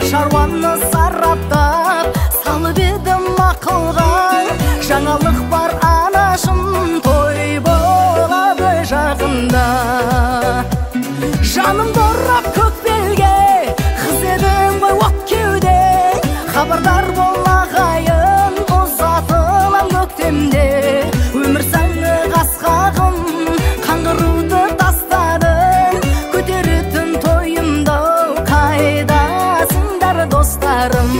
шаруаны сараптап салып едім ақылға. Жаңалық бар анашым, той болады жақында. Жанымды ұрап көк белге, қыз едің ғой от кеуде. Хабардар бол ағайын, ұзатылам көктемде. Өмір заңы қасқағым, қаңғыруды тастадым. Көтеретін тойымды қайдасыңдар достарым.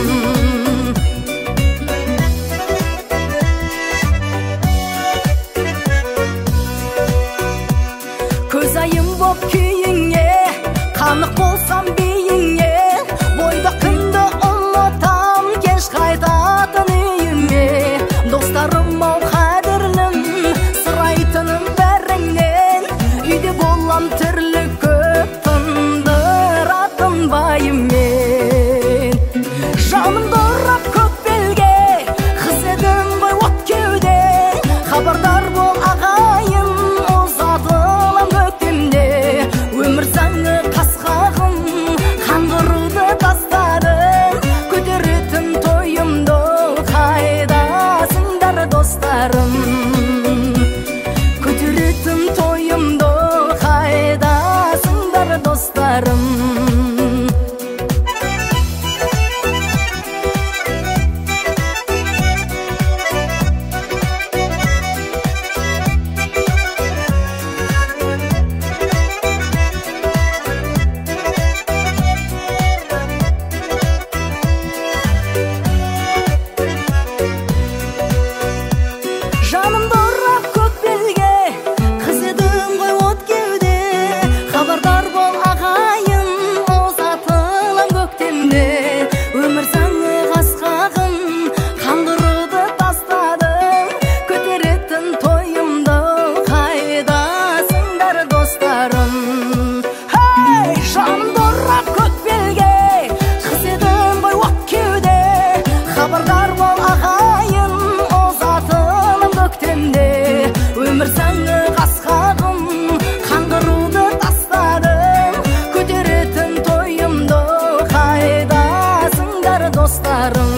Көз айым боп күйіңе, қанық болсам бейіңе. Бойда күнді ұмытам, кеш қайтатын үйіме. Достарым ау қадірлім, сұрайтыным бәріңнен. Үйде болам түрлі көп, тындыратын байыммен. Жанымды ұрап көк белге, қыз едің ғой от кеуде. Хабардар бол ағайын, ұзатылам көктемде. Өмір заңы қасқағым, қаңғыруды тастадым. Көтеретін тойымды қайдасыңдар достарым. Көтеретін тойымды қайдасыңдар достарым. Жанымды ұрап көк белге, қыз едің ғой от кеуде. Хабардар бол ағайын, ұзатылам көктемде. Өмір заңы қасқағым, қаңғыруды тастадым. Көтеретін тойымды қайдасыңдар достарым. Жанымды ұрап көк белге, қыз едің ғой от кеуде. Хабардар бол ағайын, ұзатылам көктемде. Өмір заңы қасқағым, қаңғыруды тастадым. Көтеретін тойымды қайдасыңдар достарым.